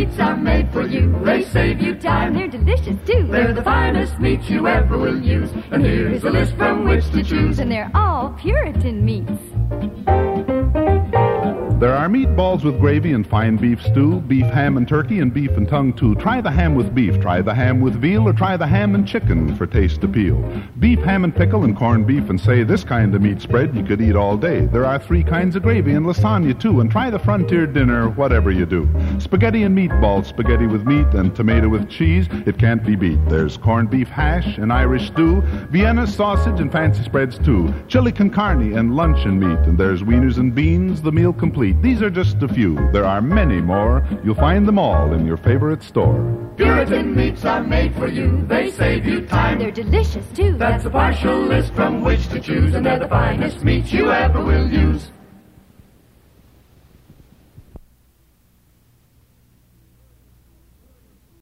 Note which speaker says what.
Speaker 1: meats are made for you. They save you time.
Speaker 2: They're delicious, too.
Speaker 1: They're the finest meats you ever will use. And here's a list from which to choose.
Speaker 2: And they're all Puritan meats.
Speaker 3: There are meatballs with gravy and fine beef stew, beef ham and turkey, and beef and tongue too. Try the ham with beef, try the ham with veal, or try the ham and chicken for taste appeal. Beef, ham and pickle, and corned beef, and say this kind of meat spread you could eat all day. There are 3 kinds of gravy and lasagna too, and try the frontier dinner, whatever you do. Spaghetti and meatballs, spaghetti with meat, and tomato with cheese, it can't be beat. There's corned beef hash and Irish stew, Vienna sausage and fancy spreads too, chili con carne and luncheon meat, and there's wieners and beans, the meal complete. These are just a few. There are many more. You'll find them all in your favorite store.
Speaker 1: Puritan meats are made for you. They save you time.
Speaker 2: They're delicious, too.
Speaker 1: That's a partial list from which to choose, and they're the finest meats you ever will use.